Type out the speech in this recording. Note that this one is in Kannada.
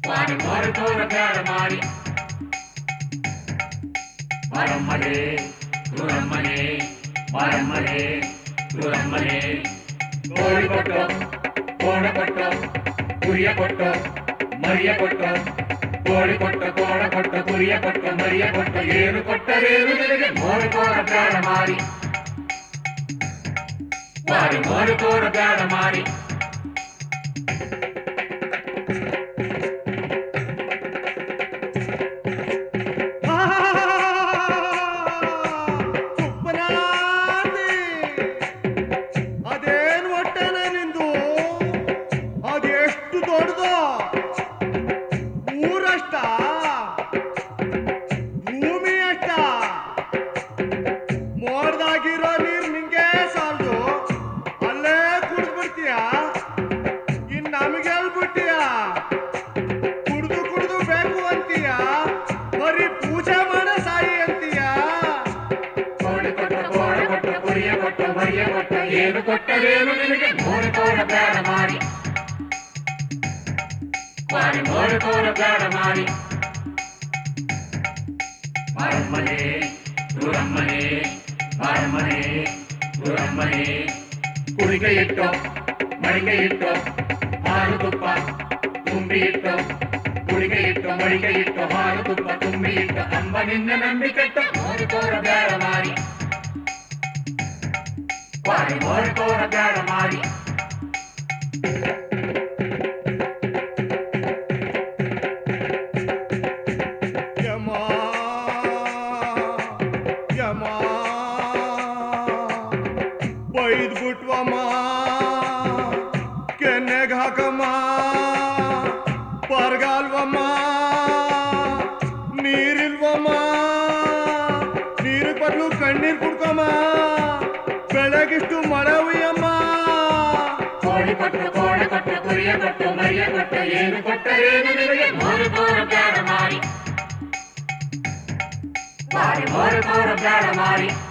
ಬಾರಿ ಮೋರು ತೋರ ಬ್ಯಾಡ ಮಾರಿ ಮಾರಮ್ಮನೆ ಊರಮ್ಮನೆ ಮಾರಮ್ಮನೆ ಊರಮ್ಮನೆ ಕೋಳಿ ಕೊಟ್ಟು ಕೋಣ ಕೊಟ್ಟು ಕುರಿಯ ಕೊಟ್ಟು ಮರಿಯ ಕೊಟ್ಟು ಕೋಳಿ ಕೊಟ್ಟು ಕೋಣ ಕೊಟ್ಟು ಕುರಿಯ ಕೊಟ್ಟು ಮರಿಯ ಕೊಟ್ಟು ಏನು ಕೊಟ್ಟರೇನು ನಿನಗೆ ಮೋರು ತೋರ ಬ್ಯಾಡ ಮಾರಿ ಬಾರಿ ಮೋರು ತೋರ ಬ್ಯಾಡ ಮಾರಿ ಮೋಡ್ದಾಗಿರೋ ನೀರ್ ನಿಂಗೆ ಸಾಲದು ಅಲ್ಲೇ ಕುಡಿದು ಬಿಡ್ತೀಯ ಇನ್ ನಮಗೆ ಹೇಳ್ಬಿಟ್ಟಿಯ ಕುಡ್ದು ಕುಡ್ದು ಬೇಕು ಅಂತೀಯ ಬರೀ ಪೂಜೆ ಮಾಡೋ ಸಾಯಿ ಅಂತೀಯ ಕೋಳಿ ಕೊಟ್ಟು ಕೋಣ ಕೊಟ್ಟು ಕುರಿಯ ಕೊಟ್ಟು ಮರಿಯ ಕೊಟ್ಟು ಏನು ಕೊಟ್ಟರೇನು ನಿನಗೆ ಮೋರು ತೋರ ಬ್ಯಾಡ ಮಾರಿ ಬಾರಿ ಮೋರು ತೋರ ಬ್ಯಾಡ ಮಾರಿ ಮಾರಮ್ಮನೆ ಊರಮ್ಮನೆ ಮಾರಮ್ಮನೆ ಊರಮ್ಮನೆ ಕುಡಿಗೆ ಇಟ್ಟು ಮಡಿಗೆ ಇಟ್ಟು ಹಾಲು ತುಪ್ಪ ತುಂಬಿ ಇಟ್ಟು ಕುಡಿಗೆ ಇಟ್ಟು ಮಡಿಗೆ ಇಟ್ಟು ಹಾಲು ತುಪ್ಪ ತುಂಬಿ ಇಟ್ಟು ಅಂಬ ನಿನ್ನ ನಂಬಿ ಕೆಟ್ಟು ಮೋರು ತೋರ ಬ್ಯಾಡ ಮಾರಿ ಬಾರಿ ಮೋರು ತೋರ ಬ್ಯಾಡ ಮಾರಿ ಬೈದ್ ಬಿಟ್ವಮ್ಮ ಕೆನ್ನೆಗ್ ಹಾಕಮ್ಮ ಬರ್ಗಾಲ್ವಮ್ಮ ನೀರಿಲ್ವಮ್ಮ ನೀರು ಬದಲು ಕಣ್ಣೀರ್ ಕುಡ್ಕಮ್ಮ ಬೆಳಗಿಷ್ಟು ಮಳೆ ಹುಯ್ಯಮ್ಮ ಕೋಳಿ ಕೊಟ್ಟು ಕೋಣ ಕೊಟ್ಟು ಕುರಿಯ ಕೊಟ್ಟು ಮರಿಯ ಕೊಟ್ಟು ಏನು ಕೊಟ್ಟರೇನು ನಿನಗೆ ಮೋರು ತೋರ ಬ್ಯಾಡ ಮಾರಿ ಬಾರಿ ಮೋರು ತೋರ ಬ್ಯಾಡ ಮಾರಿ